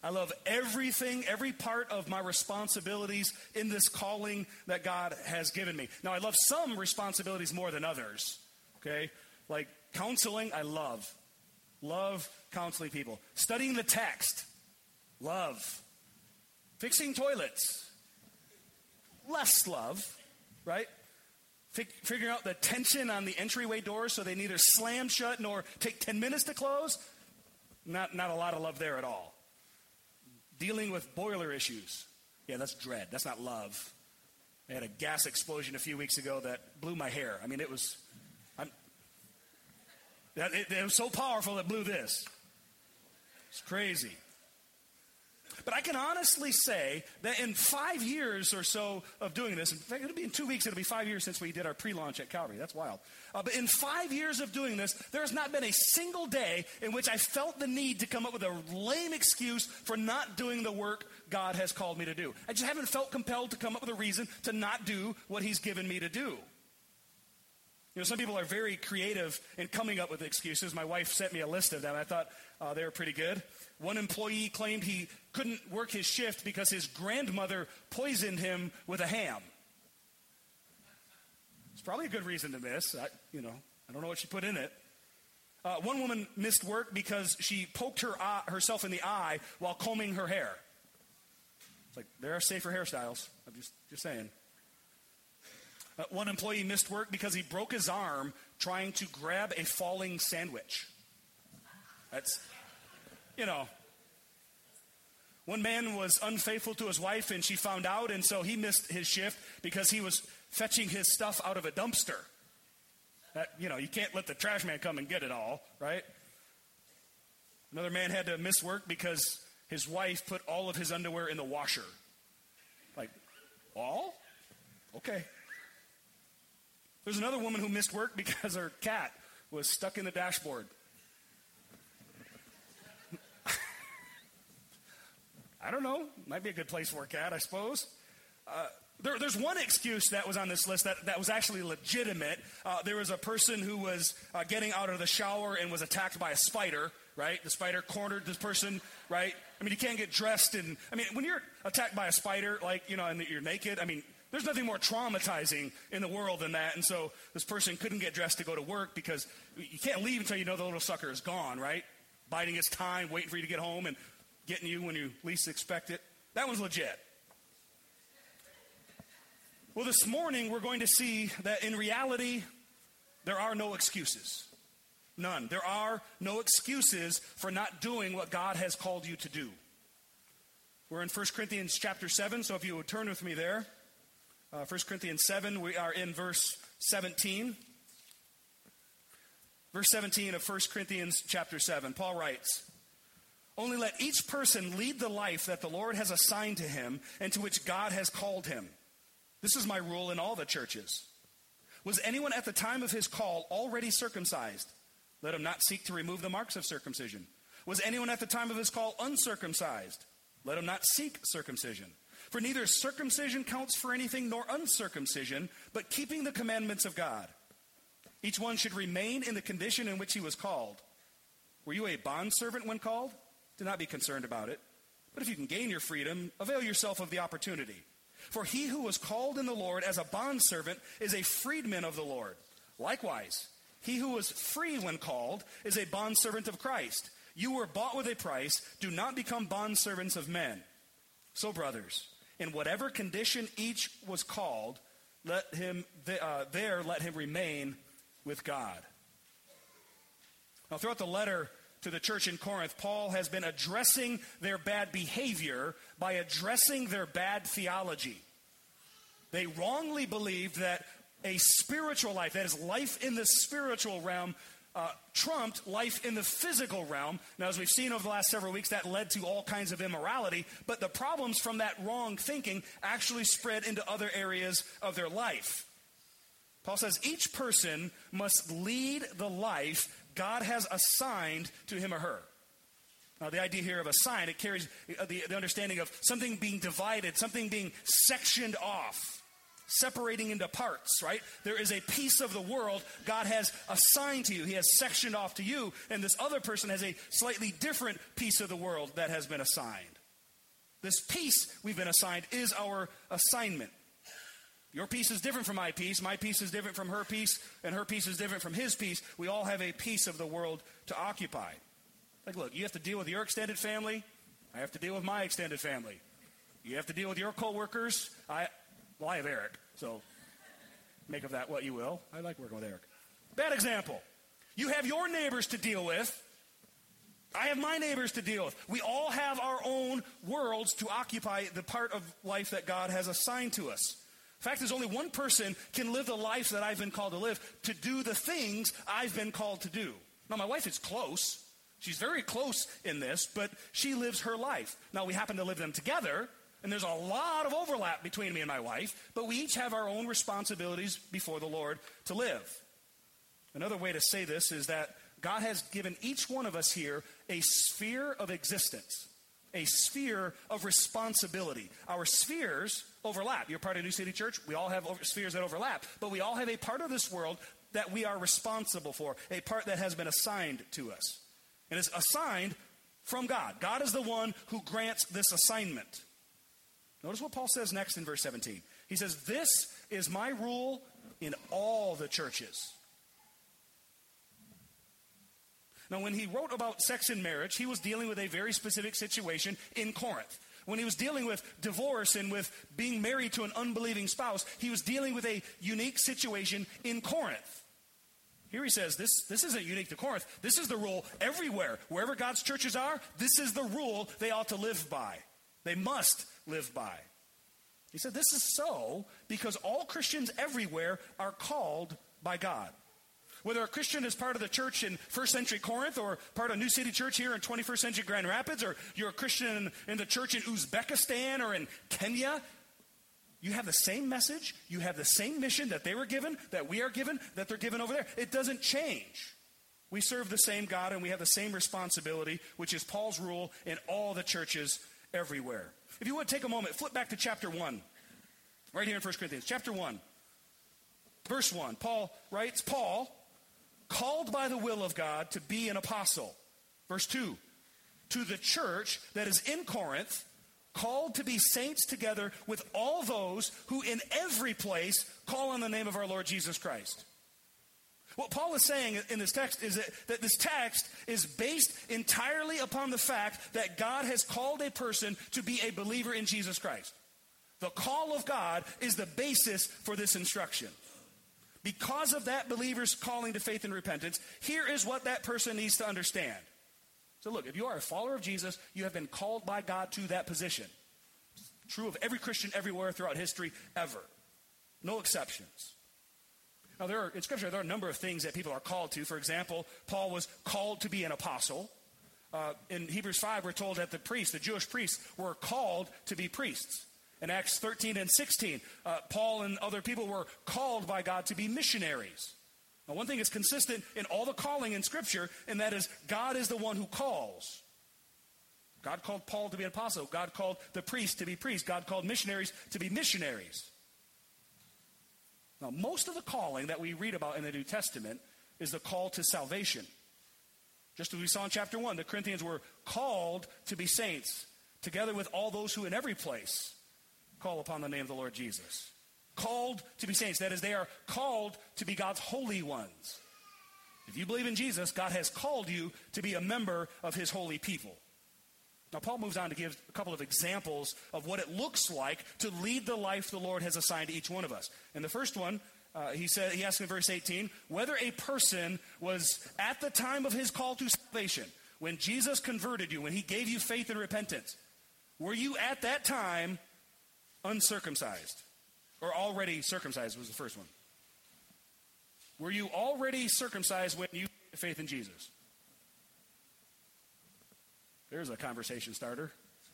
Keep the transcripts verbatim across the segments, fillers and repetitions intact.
I love everything, every part of my responsibilities in this calling that God has given me. Now, I love some responsibilities more than others, okay? Like counseling, I love. Love counseling people. Studying the text, love. Fixing toilets, less love, right? Fig- figuring out the tension on the entryway doors so they neither slam shut nor take ten minutes to close, not, not a lot of love there at all. Dealing with boiler issues. Yeah, that's dread. That's not love. I had a gas explosion a few weeks ago that blew my hair. I mean, it was, I'm, it, it was so powerful it blew this. It's crazy. But I can honestly say that in five years or so of doing this, in fact, it'll be in two weeks, it'll be five years since we did our pre-launch at Calvary. That's wild. Uh, but in five years of doing this, there has not been a single day in which I felt the need to come up with a lame excuse for not doing the work God has called me to do. I just haven't felt compelled to come up with a reason to not do what he's given me to do. You know, some people are very creative in coming up with excuses. My wife sent me a list of them. I thought uh, they were pretty good. One employee claimed he couldn't work his shift because his grandmother poisoned him with a ham. It's probably a good reason to miss. I, you know, I don't know what she put in it. Uh, one woman missed work because she poked her eye, herself in the eye while combing her hair. It's like, there are safer hairstyles. I'm just, just saying. Uh, one employee missed work because he broke his arm trying to grab a falling sandwich. That's, you know. One man was unfaithful to his wife and she found out, and so he missed his shift because he was fetching his stuff out of a dumpster. That, you know, you can't let the trash man come and get it all, right? Another man had to miss work because his wife put all of his underwear in the washer. Like, all? Okay. There's another woman who missed work because her cat was stuck in the dashboard. I don't know. Might be a good place for a cat, I suppose. Uh, there, there's one excuse that was on this list that, that was actually legitimate. Uh, there was a person who was uh, getting out of the shower and was attacked by a spider, right? The spider cornered this person, right? I mean, you can't get dressed and, I mean, when you're attacked by a spider, like, you know, and you're naked, I mean, there's nothing more traumatizing in the world than that. And so this person couldn't get dressed to go to work because you can't leave until you know the little sucker is gone, right? Biding its time, waiting for you to get home and getting you when you least expect it. That one's legit. Well, this morning we're going to see that in reality, there are no excuses. None. There are no excuses for not doing what God has called you to do. We're in First Corinthians chapter seven, so if you would turn with me there. Uh, First Corinthians seven, we are in verse seventeen. Verse seventeen of First Corinthians chapter seven, Paul writes, "Only let each person lead the life that the Lord has assigned to him and to which God has called him. This is my rule in all the churches. Was anyone at the time of his call already circumcised? Let him not seek to remove the marks of circumcision. Was anyone at the time of his call uncircumcised? Let him not seek circumcision. For neither circumcision counts for anything nor uncircumcision, but keeping the commandments of God. Each one should remain in the condition in which he was called. Were you a bondservant when called? Do not be concerned about it. But if you can gain your freedom, avail yourself of the opportunity. For he who was called in the Lord as a bondservant is a freedman of the Lord. Likewise, he who was free when called is a bondservant of Christ. You were bought with a price. Do not become bondservants of men. So, brothers, in whatever condition each was called, let him uh, there let him remain with God." Now, throughout the letter to the church in Corinth, Paul has been addressing their bad behavior by addressing their bad theology. They wrongly believed that a spiritual life, that is life in the spiritual realm, uh, trumped life in the physical realm. Now, as we've seen over the last several weeks, that led to all kinds of immorality, but the problems from that wrong thinking actually spread into other areas of their life. Paul says each person must lead the life God has assigned to him or her. Now, the idea here of assign, it carries the, the understanding of something being divided, something being sectioned off. separating into parts, right? There is a piece of the world God has assigned to you. He has sectioned off to you, and this other person has a slightly different piece of the world that has been assigned. This piece we've been assigned is our assignment. Your piece is different from my piece. My piece is different from her piece, and her piece is different from his piece. We all have a piece of the world to occupy. Like, look, you have to deal with your extended family. I have to deal with my extended family. You have to deal with your coworkers. I, well, I have Eric, so make of that what you will. I like working with Eric. Bad example. You have your neighbors to deal with. I have my neighbors to deal with. We all have our own worlds to occupy the part of life that God has assigned to us. In fact, there's only one person can live the life that I've been called to live, to do the things I've been called to do. Now, my wife is close. She's very close in this, but she lives her life. Now, we happen to live them together, and there's a lot of overlap between me and my wife, but we each have our own responsibilities before the Lord to live. Another way to say this is that God has given each one of us here a sphere of existence, a sphere of responsibility. Our spheres overlap. You're part of New City Church. We all have over- spheres that overlap, but we all have a part of this world that we are responsible for, a part that has been assigned to us. And it's assigned from God. God is the one who grants this assignment. Notice what Paul says next in verse seventeen. He says, "This is my rule in all the churches." Now, when he wrote about sex and marriage, he was dealing with a very specific situation in Corinth. When he was dealing with divorce and with being married to an unbelieving spouse, he was dealing with a unique situation in Corinth. Here he says, this, this isn't unique to Corinth. This is the rule everywhere. Wherever God's churches are, this is the rule they ought to live by. They must live by. He said this is so because all Christians everywhere are called by God. Whether a Christian is part of the church in first century Corinth or part of New City Church here in twenty-first century Grand Rapids, or you're a Christian in, in the church in Uzbekistan or in Kenya, you have the same message, you have the same mission that they were given, that we are given, that they're given over there. It doesn't change. We serve the same God and we have the same responsibility, which is Paul's rule in all the churches everywhere. If you would take a moment, flip back to chapter one, right here in First Corinthians, chapter one, verse one. Paul writes, Paul, called by the will of God to be an apostle. Verse two, to the church that is in Corinth, called to be saints together with all those who in every place call on the name of our Lord Jesus Christ. What Paul is saying in this text is that, that this text is based entirely upon the fact that God has called a person to be a believer in Jesus Christ. The call of God is the basis for this instruction. Because of that believer's calling to faith and repentance, here is what that person needs to understand. So look, if you are a follower of Jesus, you have been called by God to that position. It's true of every Christian everywhere throughout history, ever. No exceptions. Now, there are, in Scripture, there are a number of things that people are called to. For example, Paul was called to be an apostle. Uh, in Hebrews five, we're told that the priests, the Jewish priests, were called to be priests. In Acts thirteen and sixteen, uh, Paul and other people were called by God to be missionaries. Now, one thing is consistent in all the calling in Scripture, and that is God is the one who calls. God called Paul to be an apostle. God called the priests to be priests. God called missionaries to be missionaries. Now, most of the calling that we read about in the New Testament is the call to salvation. Just as we saw in chapter one, the Corinthians were called to be saints, together with all those who in every place call upon the name of the Lord Jesus. Called to be saints. That is, they are called to be God's holy ones. If you believe in Jesus, God has called you to be a member of his holy people. Now, Paul moves on to give a couple of examples of what it looks like to lead the life the Lord has assigned to each one of us. And the first one, uh, he said, he asks in verse eighteen, whether a person was at the time of his call to salvation, when Jesus converted you, when he gave you faith and repentance, were you at that time uncircumcised? Or already circumcised was the first one. Were you already circumcised when you had faith in Jesus? There's a conversation starter.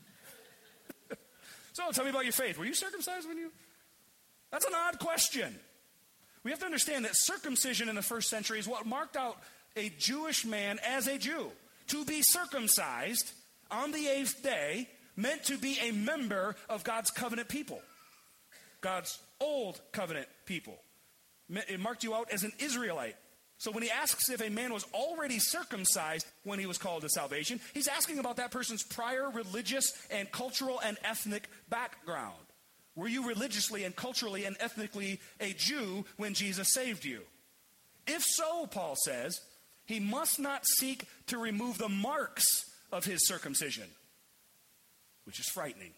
So tell me about your faith. Were you circumcised when you? That's an odd question. We have to understand that circumcision in the first century is what marked out a Jewish man as a Jew. To be circumcised on the eighth day meant to be a member of God's covenant people. God's old covenant people. It marked you out as an Israelite. So when he asks if a man was already circumcised when he was called to salvation, he's asking about that person's prior religious and cultural and ethnic background. Were you religiously and culturally and ethnically a Jew when Jesus saved you? If so, Paul says, he must not seek to remove the marks of his circumcision, which is frightening.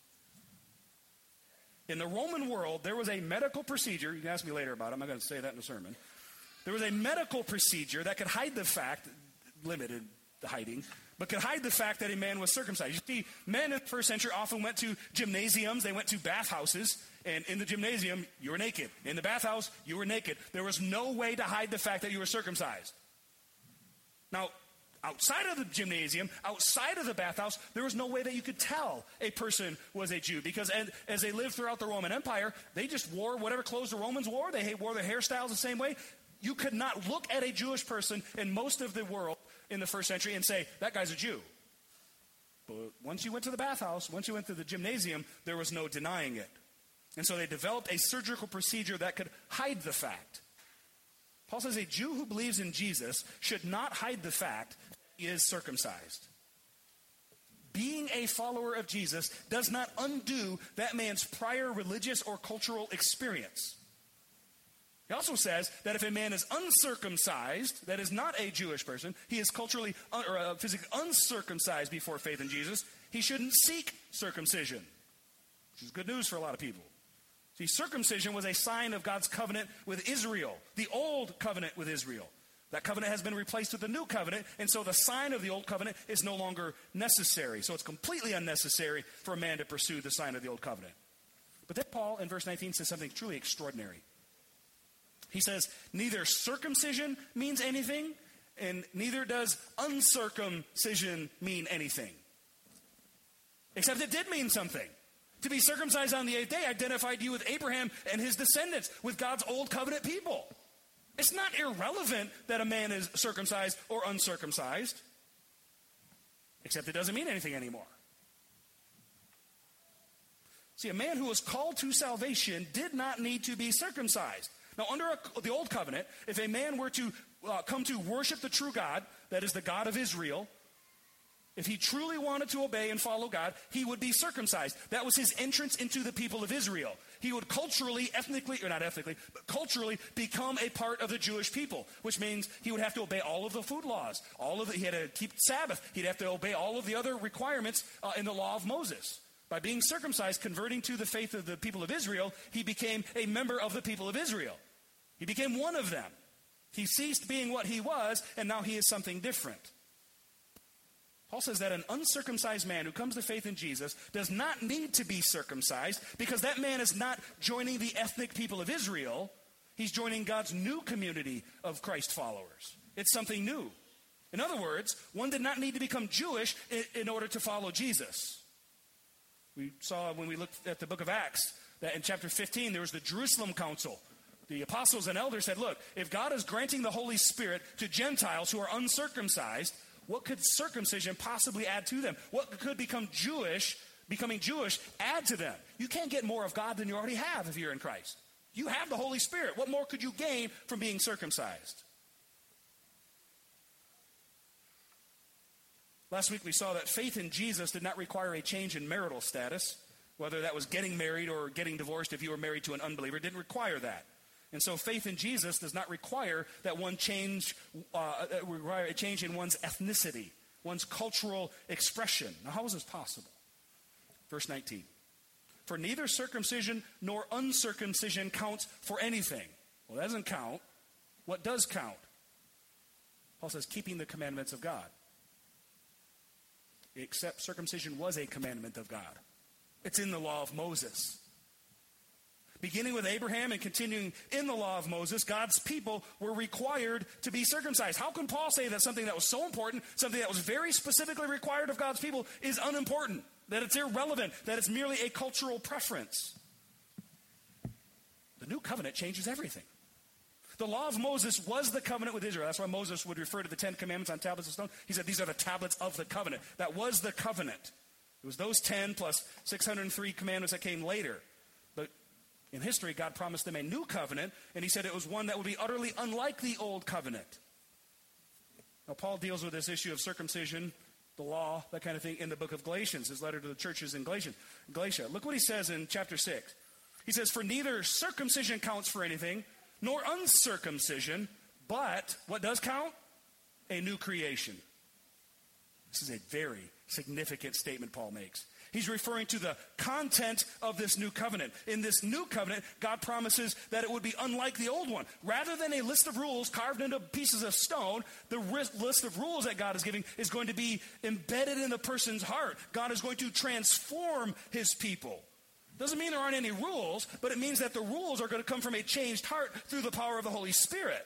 In the Roman world, there was a medical procedure. You can ask me later about it. I'm not going to say that in the sermon. There was a medical procedure that could hide the fact, limited the hiding, but could hide the fact that a man was circumcised. You see, men in the first century often went to gymnasiums. They went to bathhouses. And in the gymnasium, you were naked. In the bathhouse, you were naked. There was no way to hide the fact that you were circumcised. Now, outside of the gymnasium, outside of the bathhouse, there was no way that you could tell a person was a Jew. Because as, as they lived throughout the Roman Empire, they just wore whatever clothes the Romans wore. They wore their hairstyles the same way. You could not look at a Jewish person in most of the world in the first century and say, that guy's a Jew. But once you went to the bathhouse, once you went to the gymnasium, there was no denying it. And so they developed a surgical procedure that could hide the fact. Paul says a Jew who believes in Jesus should not hide the fact that he is circumcised. Being a follower of Jesus does not undo that man's prior religious or cultural experience. He also says that if a man is uncircumcised, that is not a Jewish person, he is culturally un- or uh, physically uncircumcised before faith in Jesus, he shouldn't seek circumcision, which is good news for a lot of people. See, circumcision was a sign of God's covenant with Israel, the old covenant with Israel. That covenant has been replaced with the new covenant, and so the sign of the old covenant is no longer necessary. So it's completely unnecessary for a man to pursue the sign of the old covenant. But then Paul in verse nineteen says something truly extraordinary. He says, neither circumcision means anything, and neither does uncircumcision mean anything. Except it did mean something. To be circumcised on the eighth day identified you with Abraham and his descendants, with God's old covenant people. It's not irrelevant that a man is circumcised or uncircumcised, except it doesn't mean anything anymore. See, a man who was called to salvation did not need to be circumcised. Now, under a, the old covenant, if a man were to uh, come to worship the true God, that is the God of Israel, if he truly wanted to obey and follow God, he would be circumcised. That was his entrance into the people of Israel. He would culturally, ethnically, or not ethnically, but culturally become a part of the Jewish people, which means he would have to obey all of the food laws. All of the, he had to keep Sabbath. He'd have to obey all of the other requirements uh, in the law of Moses. By being circumcised, converting to the faith of the people of Israel, he became a member of the people of Israel. He became one of them. He ceased being what he was, and now he is something different. Paul says that an uncircumcised man who comes to faith in Jesus does not need to be circumcised, because that man is not joining the ethnic people of Israel. He's joining God's new community of Christ followers. It's something new. In other words, one did not need to become Jewish in, in order to follow Jesus. We saw when we looked at the book of Acts that in chapter fifteen there was the Jerusalem Council. The apostles and elders said, look, if God is granting the Holy Spirit to Gentiles who are uncircumcised, what could circumcision possibly add to them? What could become Jewish, becoming Jewish, add to them? You can't get more of God than you already have if you're in Christ. You have the Holy Spirit. What more could you gain from being circumcised? Last week we saw that faith in Jesus did not require a change in marital status. Whether that was getting married or getting divorced if you were married to an unbeliever, it didn't require that. And so faith in Jesus does not require that one change, uh, require a change in one's ethnicity, one's cultural expression. Now, how is this possible? Verse nineteen. For neither circumcision nor uncircumcision counts for anything. Well, that doesn't count. What does count? Paul says, keeping the commandments of God. Except circumcision was a commandment of God. It's in the law of Moses. Beginning with Abraham and continuing in the law of Moses, God's people were required to be circumcised. How can Paul say that something that was so important, something that was very specifically required of God's people, is unimportant, that it's irrelevant, that it's merely a cultural preference? The new covenant changes everything. The law of Moses was the covenant with Israel. That's why Moses would refer to the Ten Commandments on tablets of stone. He said these are the tablets of the covenant. That was the covenant. It was those ten plus six hundred three commandments that came later. But In history, God promised them a new covenant, and he said it was one that would be utterly unlike the old covenant. Now, Paul deals with this issue of circumcision, the law, that kind of thing, in the book of Galatians, his letter to the churches in Galatia. Galatia. Look what he says in chapter six. He says, "For neither circumcision counts for anything, nor uncircumcision, but," what does count? "A new creation." This is a very significant statement Paul makes. He's referring to the content of this new covenant. In this new covenant, God promises that it would be unlike the old one. Rather than a list of rules carved into pieces of stone, the list of rules that God is giving is going to be embedded in the person's heart. God is going to transform his people. Doesn't mean there aren't any rules, but it means that the rules are going to come from a changed heart through the power of the Holy Spirit.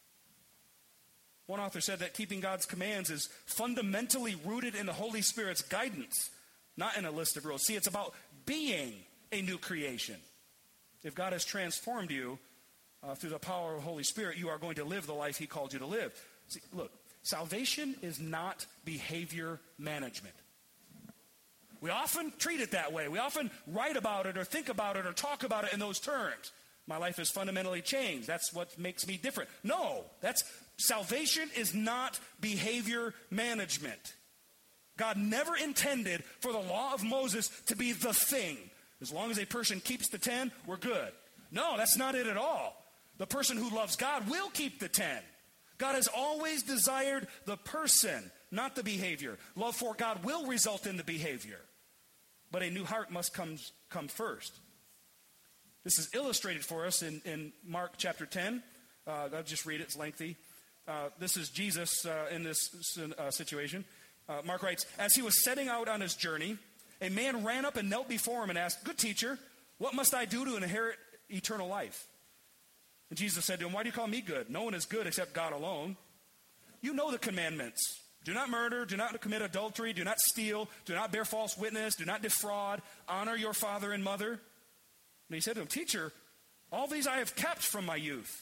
One author said that keeping God's commands is fundamentally rooted in the Holy Spirit's guidance, not in a list of rules. See, it's about being a new creation. If God has transformed you uh, through the power of the Holy Spirit, you are going to live the life he called you to live. See, look, salvation is not behavior management. We often treat it that way. We often write about it or think about it or talk about it in those terms. My life is fundamentally changed. That's what makes me different. No, that's salvation is not behavior management. God never intended for the law of Moses to be the thing. As long as a person keeps the ten, we're good. No, that's not it at all. The person who loves God will keep the ten. God has always desired the person, not the behavior. Love for God will result in the behavior. But a new heart must come, come first. This is illustrated for us in, in Mark chapter ten. Uh, I'll just read it. It's lengthy. Uh, this is Jesus uh, in this uh, situation. Uh, Mark writes, "As he was setting out on his journey, a man ran up and knelt before him and asked, 'Good teacher, what must I do to inherit eternal life?' And Jesus said to him, 'Why do you call me good? No one is good except God alone. You know the commandments. Do not murder, do not commit adultery, do not steal, do not bear false witness, do not defraud, honor your father and mother.' And he said to him, 'Teacher, all these I have kept from my youth.'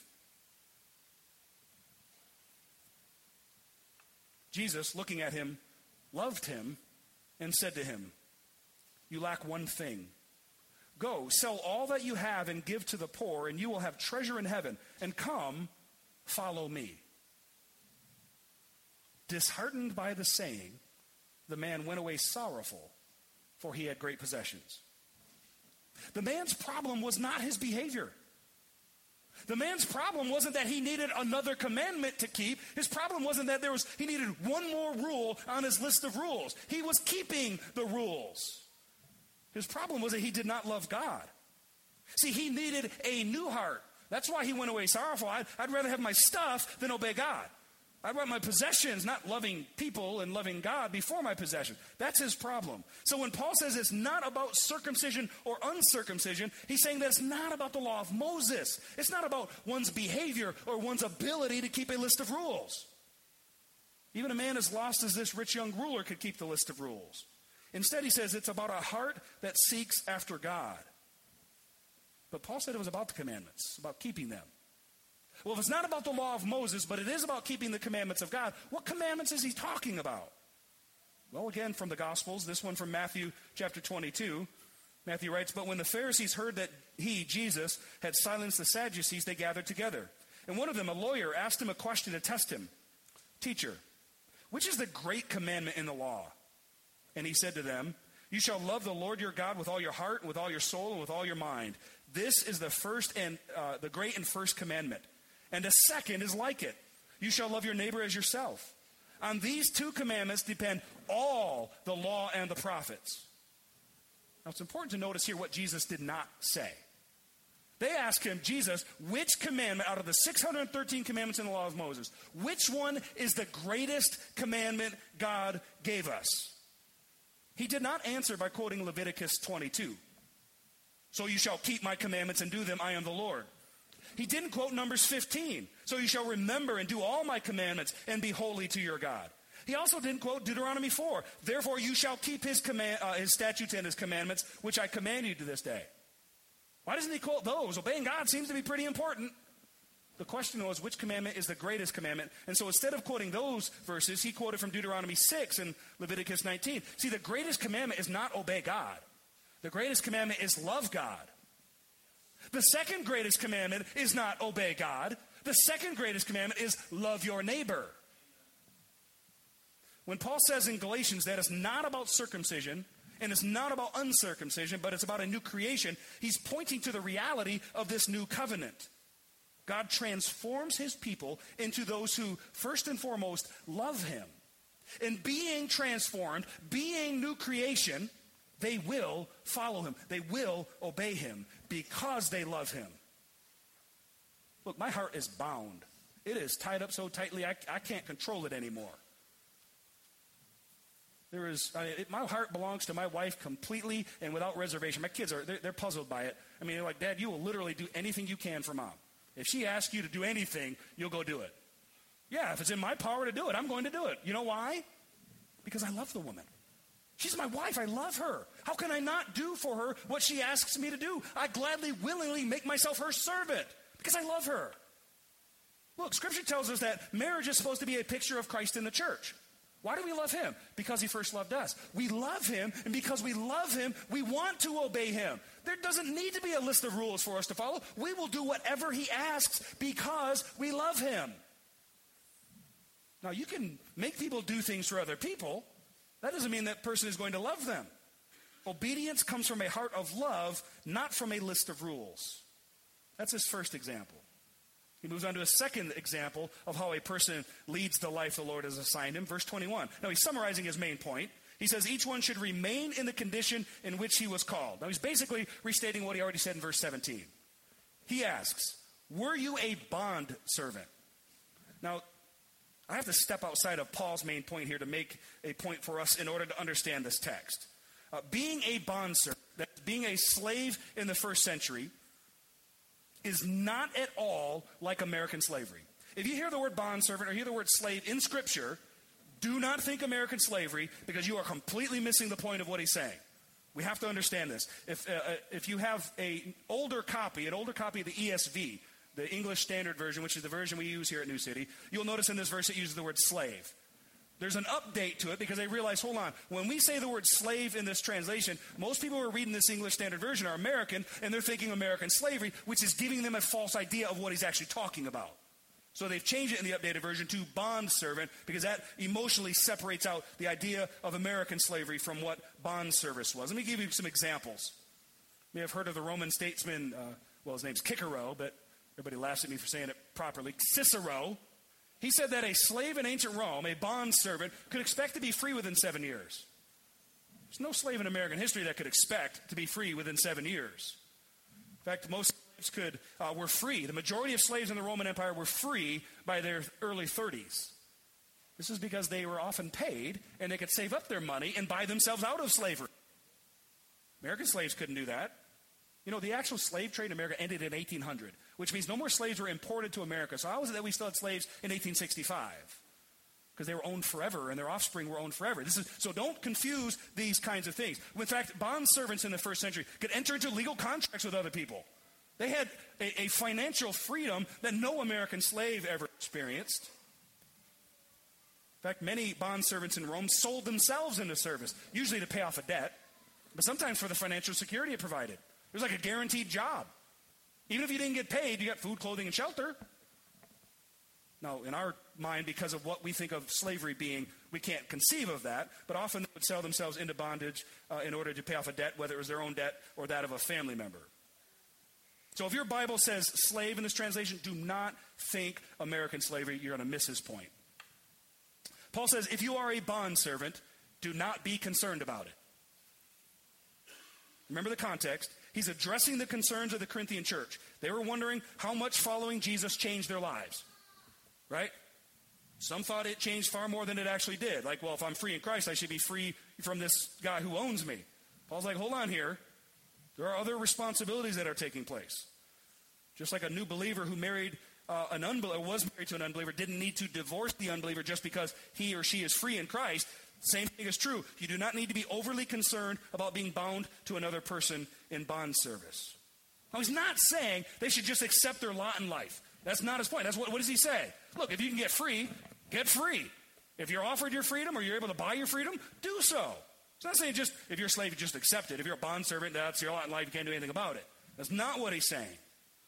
Jesus, looking at him, loved him and said to him, 'You lack one thing. Go, sell all that you have and give to the poor, and you will have treasure in heaven. And come, follow me.' Disheartened by the saying, the man went away sorrowful, for he had great possessions." The man's problem was not his behavior. The man's problem wasn't that he needed another commandment to keep. His problem wasn't that there was he needed one more rule on his list of rules. He was keeping the rules. His problem was that he did not love God. See, he needed a new heart. That's why he went away sorrowful. I'd, I'd rather have my stuff than obey God. I want my possessions, not loving people and loving God before my possessions. That's his problem. So when Paul says it's not about circumcision or uncircumcision, he's saying that it's not about the law of Moses. It's not about one's behavior or one's ability to keep a list of rules. Even a man as lost as this rich young ruler could keep the list of rules. Instead, he says it's about a heart that seeks after God. But Paul said it was about the commandments, about keeping them. Well, if it's not about the law of Moses, but it is about keeping the commandments of God, what commandments is he talking about? Well, again, from the Gospels, this one from Matthew chapter twenty-two. Matthew writes, "But when the Pharisees heard that he, Jesus, had silenced the Sadducees, they gathered together. And one of them, a lawyer, asked him a question to test him. 'Teacher, which is the great commandment in the law?' And he said to them, 'You shall love the Lord your God with all your heart, and with all your soul, and with all your mind. This is the first and uh, the great and first commandment. And a second is like it. You shall love your neighbor as yourself. On these two commandments depend all the law and the prophets.'" Now it's important to notice here what Jesus did not say. They asked him, Jesus, which commandment out of the six hundred thirteen commandments in the law of Moses, which one is the greatest commandment God gave us? He did not answer by quoting Leviticus twenty-two. "So you shall keep my commandments and do them, I am the Lord." He didn't quote Numbers fifteen. "So you shall remember and do all my commandments and be holy to your God." He also didn't quote Deuteronomy four. "Therefore you shall keep his, command, uh, his statutes and his commandments, which I command you to this day." Why doesn't he quote those? Obeying God seems to be pretty important. The question was, which commandment is the greatest commandment? And so instead of quoting those verses, he quoted from Deuteronomy six and Leviticus nineteen. See, the greatest commandment is not obey God. The greatest commandment is love God. The second greatest commandment is not obey God. The second greatest commandment is love your neighbor. When Paul says in Galatians that it's not about circumcision and it's not about uncircumcision, but it's about a new creation, he's pointing to the reality of this new covenant. God transforms his people into those who, first and foremost, love him. In being transformed, being new creation, they will follow him. They will obey him because they love him. Look, my heart is bound. It is tied up so tightly I, I can't control it anymore. There is, I mean, it, my heart belongs to my wife completely and without reservation. My kids are, they're, they're puzzled by it. I mean, they're like, Dad, you will literally do anything you can for Mom. If she asks you to do anything, you'll go do it. Yeah, if it's in my power to do it, I'm going to do it. You know why? Because I love the woman. She's my wife. I love her. How can I not do for her what she asks me to do? I gladly, willingly make myself her servant because I love her. Look, Scripture tells us that marriage is supposed to be a picture of Christ in the church. Why do we love him? Because he first loved us. We love him, and because we love him, we want to obey him. There doesn't need to be a list of rules for us to follow. We will do whatever he asks because we love him. Now, you can make people do things for other people. That doesn't mean that person is going to love them. Obedience comes from a heart of love, not from a list of rules. That's his first example. He moves on to a second example of how a person leads the life the Lord has assigned him. Verse twenty-one. Now, he's summarizing his main point. He says each one should remain in the condition in which he was called. Now, he's basically restating what he already said in verse seventeen. He asks, were you a bond servant? Now, I have to step outside of Paul's main point here to make a point for us in order to understand this text. Uh, being a bond servant, being a slave in the first century, is not at all like American slavery. If you hear the word bondservant or hear the word slave in Scripture, do not think American slavery because you are completely missing the point of what he's saying. We have to understand this. If, uh, if you have an older copy, an older copy of the E S V, the English Standard Version, which is the version we use here at New City, you'll notice in this verse it uses the word slave. There's an update to it because they realize, hold on, when we say the word slave in this translation, most people who are reading this English Standard Version are American, and they're thinking American slavery, which is giving them a false idea of what he's actually talking about. So they've changed it in the updated version to bond servant because that emotionally separates out the idea of American slavery from what bond service was. Let me give you some examples. You may have heard of the Roman statesman, uh, well, his name's Cicero, but everybody laughs at me for saying it properly, Cicero. He said that a slave in ancient Rome, a bond servant, could expect to be free within seven years. There's no slave in American history that could expect to be free within seven years. In fact, most slaves could uh, were free. The majority of slaves in the Roman Empire were free by their early thirties. This is because they were often paid, and they could save up their money and buy themselves out of slavery. American slaves couldn't do that. You know, the actual slave trade in America ended in eighteen hundred, which means no more slaves were imported to America. So how is it that we still had slaves in eighteen sixty-five? Because they were owned forever, and their offspring were owned forever. This is, so don't confuse these kinds of things. In fact, bond servants in the first century could enter into legal contracts with other people. They had a, a financial freedom that no American slave ever experienced. In fact, many bond servants in Rome sold themselves into service, usually to pay off a debt, but sometimes for the financial security it provided. It was like a guaranteed job. Even if you didn't get paid, you got food, clothing, and shelter. Now, in our mind, because of what we think of slavery being, we can't conceive of that, but often they would sell themselves into bondage uh, in order to pay off a debt, whether it was their own debt or that of a family member. So if your Bible says slave in this translation, do not think American slavery. You're going to miss his point. Paul says, if you are a bondservant, do not be concerned about it. Remember the context. He's addressing the concerns of the Corinthian church. They were wondering how much following Jesus changed their lives. Right? Some thought it changed far more than it actually did. Like, well, if I'm free in Christ, I should be free from this guy who owns me. Paul's like, hold on here. There are other responsibilities that are taking place. Just like a new believer who married uh, an unbeliever, was married to an unbeliever, didn't need to divorce the unbeliever just because he or she is free in Christ. Same thing is true. You do not need to be overly concerned about being bound to another person in bond service. Now, he's not saying they should just accept their lot in life. That's not his point. That's what, what does he say? Look, if you can get free, get free. If you're offered your freedom or you're able to buy your freedom, do so. It's not saying just if you're a slave, you just accept it. If you're a bond servant, that's your lot in life. You can't do anything about it. That's not what he's saying.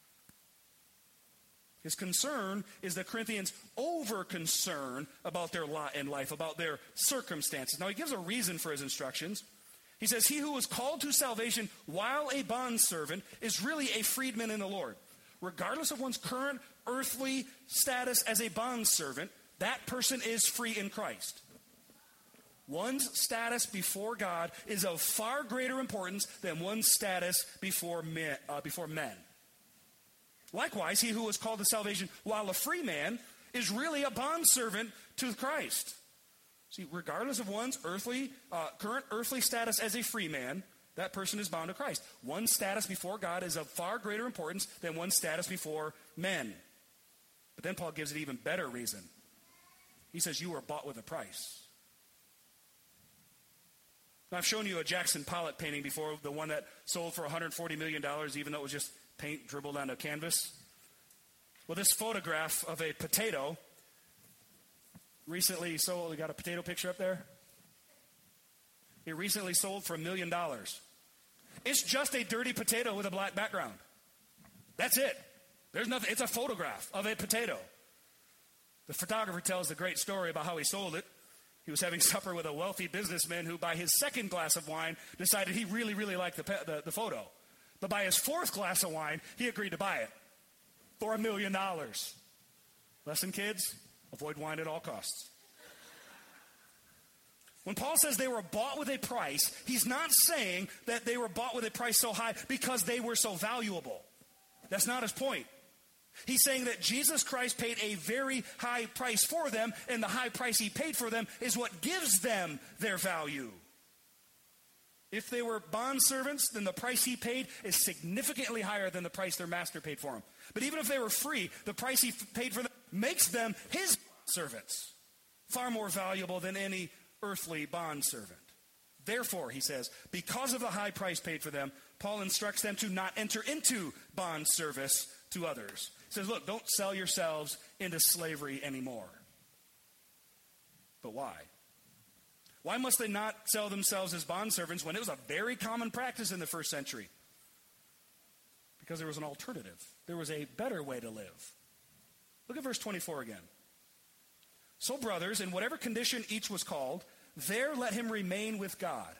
His concern is the Corinthians' over-concern about their lot in life, about their circumstances. Now, he gives a reason for his instructions. He says, he who was called to salvation while a bondservant is really a freedman in the Lord. Regardless of one's current earthly status as a bondservant, that person is free in Christ. One's status before God is of far greater importance than one's status before men. Uh, before men. Likewise, he who was called to salvation while a free man is really a bondservant to Christ. See, regardless of one's earthly, uh, current earthly status as a free man, that person is bound to Christ. One's status before God is of far greater importance than one's status before men. But then Paul gives an even better reason. He says, you were bought with a price. Now, I've shown you a Jackson Pollock painting before, the one that sold for one hundred forty million dollars, even though it was just paint dribbled onto canvas. Well, this photograph of a potato recently sold. We got a potato picture up there? It recently sold for a million dollars. It's just a dirty potato with a black background. That's it. There's nothing. It's a photograph of a potato. The photographer tells the great story about how he sold it. He was having supper with a wealthy businessman who, by his second glass of wine, decided he really, really liked the, the, the photo. But by his fourth glass of wine, he agreed to buy it for a million dollars. Lesson, kids, avoid wine at all costs. When Paul says they were bought with a price, he's not saying that they were bought with a price so high because they were so valuable. That's not his point. He's saying that Jesus Christ paid a very high price for them, and the high price he paid for them is what gives them their value. If they were bondservants, then the price he paid is significantly higher than the price their master paid for them. But even if they were free, the price he paid for them makes them his servants, far more valuable than any earthly bondservant. Therefore, he says, because of the high price paid for them, Paul instructs them to not enter into bond service to others. He says, look, don't sell yourselves into slavery anymore. But why? Why must they not sell themselves as bondservants when it was a very common practice in the first century? Because there was an alternative. There was a better way to live. Look at verse twenty-four again. So, brothers, in whatever condition each was called, there let him remain with God.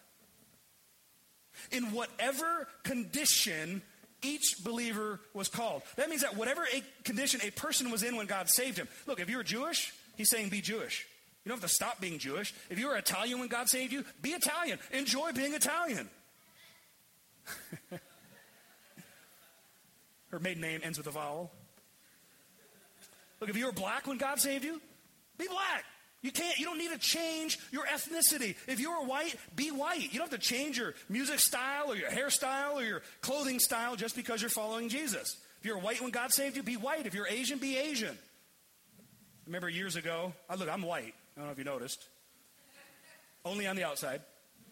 In whatever condition each believer was called. That means that whatever a condition a person was in when God saved him. Look, if you're Jewish, he's saying be Jewish. You don't have to stop being Jewish. If you were Italian when God saved you, be Italian. Enjoy being Italian. Her maiden name ends with a vowel. Look, if you were black when God saved you, be black. You can't, you don't need to change your ethnicity. If you were white, be white. You don't have to change your music style or your hairstyle or your clothing style just because you're following Jesus. If you're white when God saved you, be white. If you're Asian, be Asian. Remember years ago, I look, I'm white. I don't know if you noticed. Only on the outside.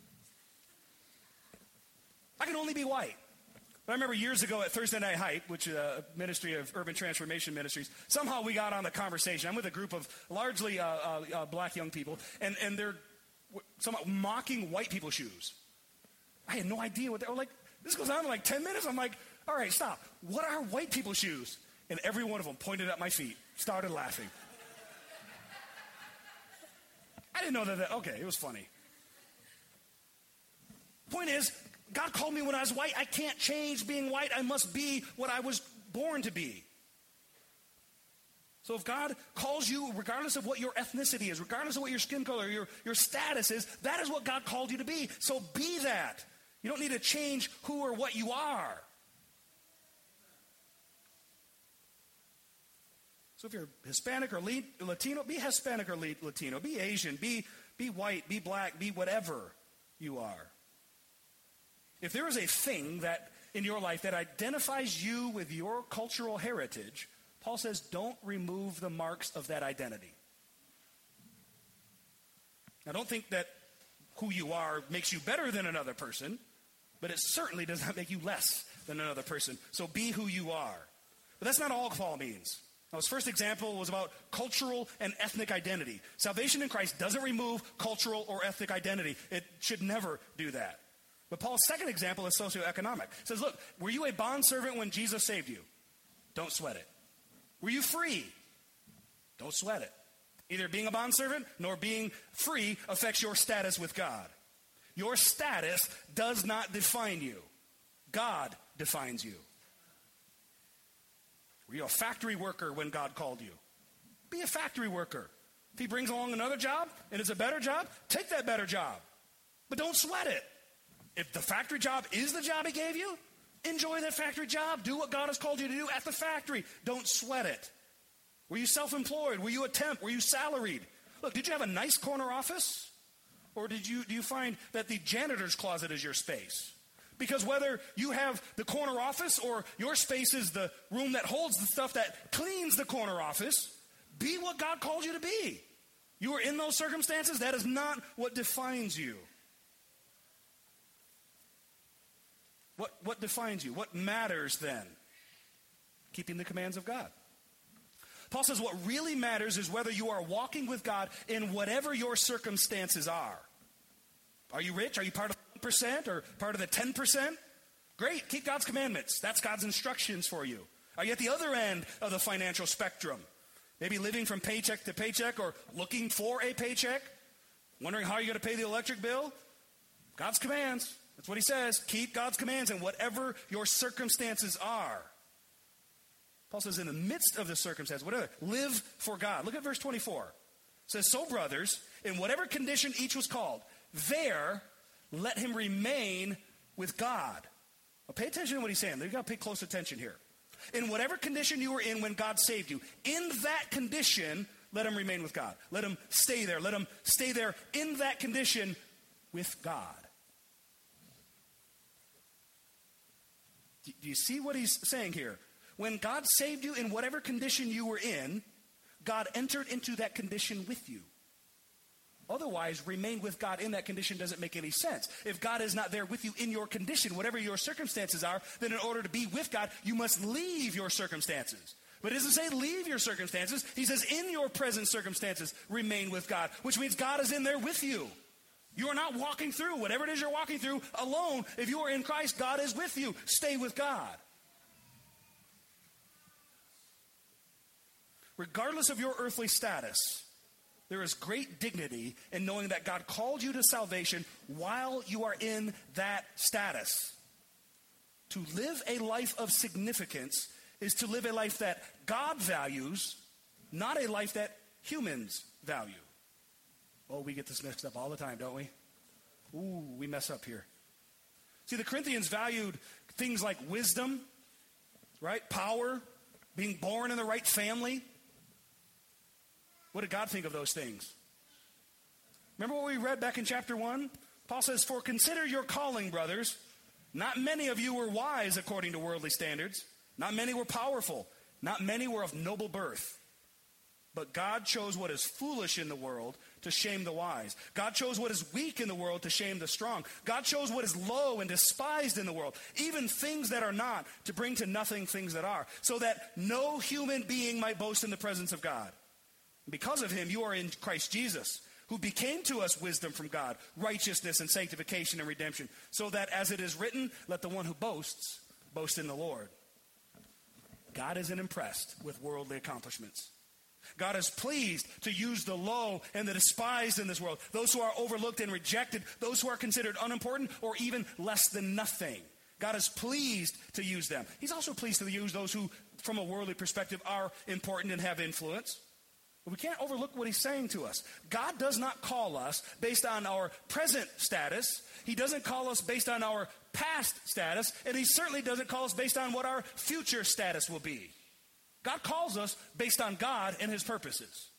I can only be white. But I remember years ago at Thursday Night Hype, which is a ministry of Urban Transformation Ministries, somehow we got on the conversation. I'm with a group of largely uh, uh, uh, black young people, and, and they're somehow mocking white people's shoes. I had no idea what they were like. This goes on for like ten minutes. I'm like, all right, stop. What are white people's shoes? And every one of them pointed at my feet, started laughing. I didn't know that, that. Okay, it was funny. Point is, God called me when I was white. I can't change being white. I must be what I was born to be. So if God calls you, regardless of what your ethnicity is, regardless of what your skin color, your, your status is, that is what God called you to be. So be that. You don't need to change who or what you are. So if you're Hispanic or Latino, be Hispanic or Latino. Be Asian. Be, be white. Be black. Be whatever you are. If there is a thing that in your life that identifies you with your cultural heritage, Paul says don't remove the marks of that identity. Now, don't think that who you are makes you better than another person, but it certainly does not make you less than another person. So be who you are. But that's not all Paul means. Now, his first example was about cultural and ethnic identity. Salvation in Christ doesn't remove cultural or ethnic identity. It should never do that. But Paul's second example is socioeconomic. It says, look, were you a bondservant when Jesus saved you? Don't sweat it. Were you free? Don't sweat it. Either being a bondservant nor being free affects your status with God. Your status does not define you. God defines you. Were you a factory worker when God called you? Be a factory worker. If he brings along another job and it's a better job, take that better job. But don't sweat it. If the factory job is the job he gave you, enjoy that factory job. Do what God has called you to do at the factory. Don't sweat it. Were you self-employed? Were you a temp? Were you salaried? Look, did you have a nice corner office? Or did you do you find that the janitor's closet is your space? Because whether you have the corner office or your space is the room that holds the stuff that cleans the corner office, be what God called you to be. You are in those circumstances. That is not what defines you. What, what defines you? What matters then? Keeping the commands of God. Paul says what really matters is whether you are walking with God in whatever your circumstances are. Are you rich? Are you part of the one percent or part of the ten percent? Great, keep God's commandments. That's God's instructions for you. Are you at the other end of the financial spectrum? Maybe living from paycheck to paycheck or looking for a paycheck? Wondering how you're going to pay the electric bill? God's commands. That's what he says. Keep God's commands in whatever your circumstances are. Paul says in the midst of the circumstance, whatever, live for God. Look at verse twenty-four. It says, so brothers, in whatever condition each was called, there let him remain with God. Now pay attention to what he's saying. You've got to pay close attention here. In whatever condition you were in when God saved you, in that condition, let him remain with God. Let him stay there. Let him stay there in that condition with God. Do you see what he's saying here? When God saved you in whatever condition you were in, God entered into that condition with you. Otherwise, remain with God in that condition doesn't make any sense. If God is not there with you in your condition, whatever your circumstances are, then in order to be with God, you must leave your circumstances. But it doesn't say leave your circumstances. He says in your present circumstances, remain with God, which means God is in there with you. You are not walking through whatever it is you're walking through alone. If you are in Christ, God is with you. Stay with God. Regardless of your earthly status, there is great dignity in knowing that God called you to salvation while you are in that status. To live a life of significance is to live a life that God values, not a life that humans value. Oh, we get this mixed up all the time, don't we? Ooh, we mess up here. See, the Corinthians valued things like wisdom, right? Power, being born in the right family. What did God think of those things? Remember what we read back in chapter one? Paul says, for consider your calling, brothers. Not many of you were wise according to worldly standards. Not many were powerful. Not many were of noble birth. But God chose what is foolish in the world to shame the wise. God chose what is weak in the world to shame the strong. God chose what is low and despised in the world, even things that are not, to bring to nothing things that are, so that no human being might boast in the presence of God. Because of him, you are in Christ Jesus, who became to us wisdom from God, righteousness and sanctification and redemption, so that as it is written, let the one who boasts, boast in the Lord. God isn't impressed with worldly accomplishments. God is pleased to use the low and the despised in this world, those who are overlooked and rejected, those who are considered unimportant or even less than nothing. God is pleased to use them. He's also pleased to use those who, from a worldly perspective, are important and have influence. But we can't overlook what he's saying to us. God does not call us based on our present status. He doesn't call us based on our past status. And he certainly doesn't call us based on what our future status will be. God calls us based on God and his purposes.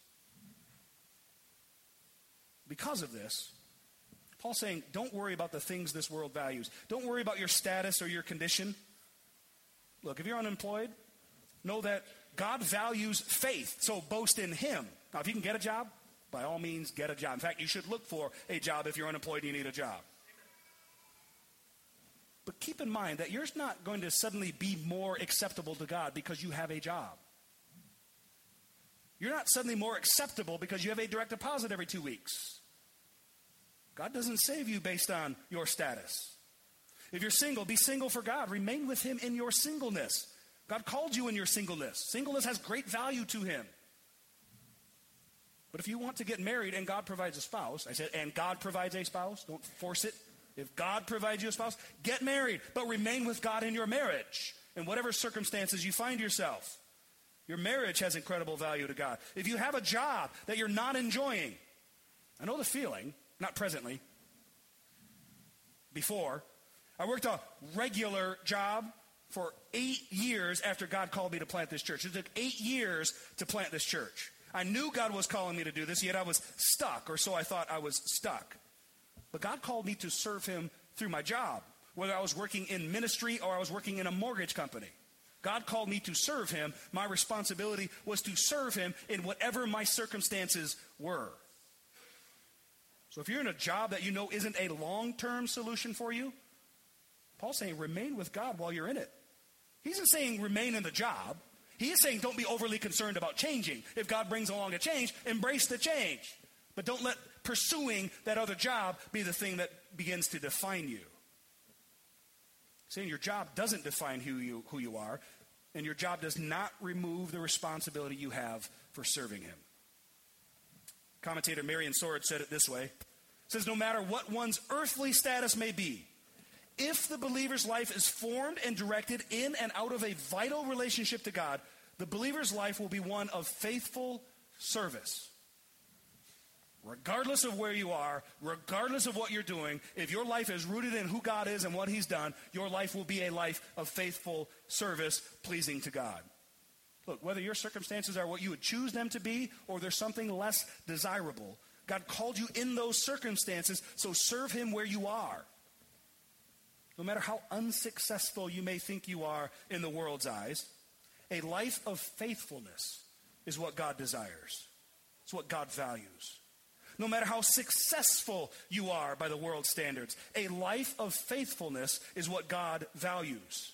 Because of this, Paul's saying, don't worry about the things this world values. Don't worry about your status or your condition. Look, if you're unemployed, know that God values faith, so boast in him. Now, if you can get a job, by all means, get a job. In fact, you should look for a job if you're unemployed and you need a job. But keep in mind that you're not going to suddenly be more acceptable to God because you have a job. You're not suddenly more acceptable because you have a direct deposit every two weeks. God doesn't save you based on your status. If you're single, be single for God. Remain with him in your singleness. God called you in your singleness. Singleness has great value to him. But if you want to get married and God provides a spouse, I said, and God provides a spouse, don't force it. If God provides you a spouse, get married, but remain with God in your marriage, in whatever circumstances you find yourself. Your marriage has incredible value to God. If you have a job that you're not enjoying, I know the feeling, not presently, before. I worked a regular job for eight years after God called me to plant this church. It took eight years to plant this church. I knew God was calling me to do this, yet I was stuck, or so I thought I was stuck. But God called me to serve him through my job, whether I was working in ministry or I was working in a mortgage company. God called me to serve him. My responsibility was to serve him in whatever my circumstances were. So if you're in a job that you know isn't a long-term solution for you, Paul's saying remain with God while you're in it. He isn't saying remain in the job. He is saying don't be overly concerned about changing. If God brings along a change, embrace the change. But don't let pursuing that other job be the thing that begins to define you. Saying your job doesn't define who you, who you are, and your job does not remove the responsibility you have for serving him. Commentator Marion Sword said it this way. It says, no matter what one's earthly status may be, if the believer's life is formed and directed in and out of a vital relationship to God, the believer's life will be one of faithful service. Regardless of where you are, regardless of what you're doing, if your life is rooted in who God is and what he's done, your life will be a life of faithful service, pleasing to God. Look, whether your circumstances are what you would choose them to be or there's something less desirable, God called you in those circumstances, so serve him where you are. No matter how unsuccessful you may think you are in the world's eyes, a life of faithfulness is what God desires. It's what God values. No matter how successful you are by the world's standards, a life of faithfulness is what God values.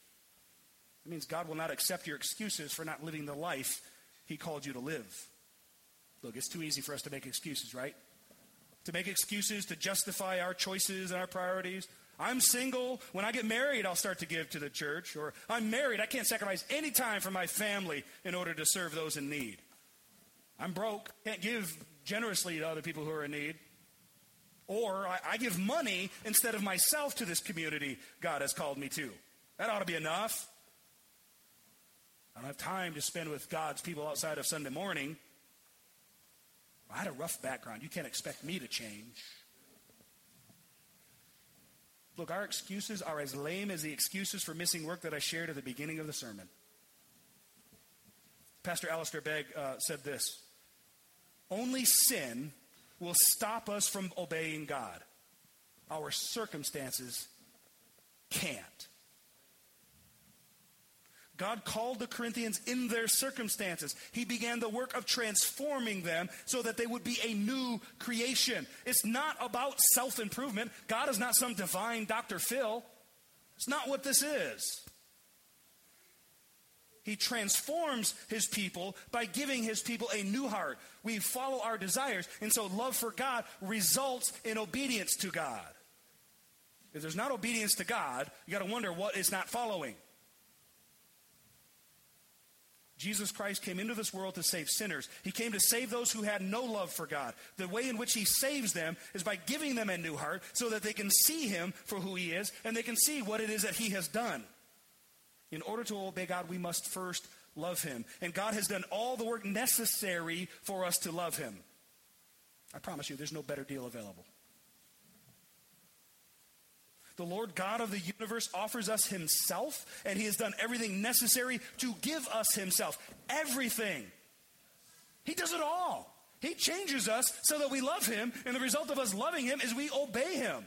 It means God will not accept your excuses for not living the life he called you to live. Look, it's too easy for us to make excuses, right? To make excuses to justify our choices and our priorities. I'm single. When I get married, I'll start to give to the church. Or I'm married. I can't sacrifice any time for my family in order to serve those in need. I'm broke. Can't give generously to other people who are in need. Or I, I give money instead of myself to this community God has called me to. That ought to be enough. I don't have time to spend with God's people outside of Sunday morning. I had a rough background. You can't expect me to change. Look, our excuses are as lame as the excuses for missing work that I shared at the beginning of the sermon. Pastor Alistair Begg uh, said this: only sin will stop us from obeying God. Our circumstances can't. God called the Corinthians in their circumstances. He began the work of transforming them so that they would be a new creation. It's not about self-improvement. God is not some divine Doctor Phil. It's not what this is. He transforms his people by giving his people a new heart. We follow our desires, and so love for God results in obedience to God. If there's not obedience to God, you got to wonder what is not following. Jesus Christ came into this world to save sinners. He came to save those who had no love for God. The way in which he saves them is by giving them a new heart so that they can see him for who he is and they can see what it is that he has done. In order to obey God, we must first love him. And God has done all the work necessary for us to love him. I promise you, there's no better deal available. The Lord God of the universe offers us himself, and he has done everything necessary to give us himself. Everything. He does it all. He changes us so that we love him, and the result of us loving him is we obey him.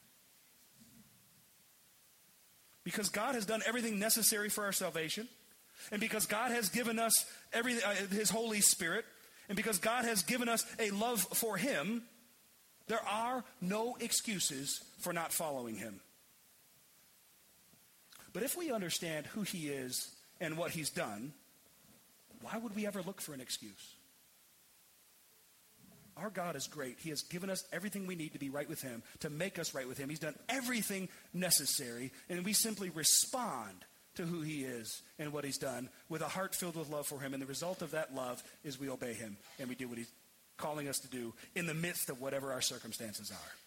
Because God has done everything necessary for our salvation, and because God has given us every, uh, his Holy Spirit, and because God has given us a love for him, there are no excuses for not following him. But if we understand who he is and what he's done, why would we ever look for an excuse? Our God is great. He has given us everything we need to be right with him, to make us right with him. He's done everything necessary, and we simply respond to who he is and what he's done with a heart filled with love for him. And the result of that love is we obey him, and we do what he's calling us to do in the midst of whatever our circumstances are.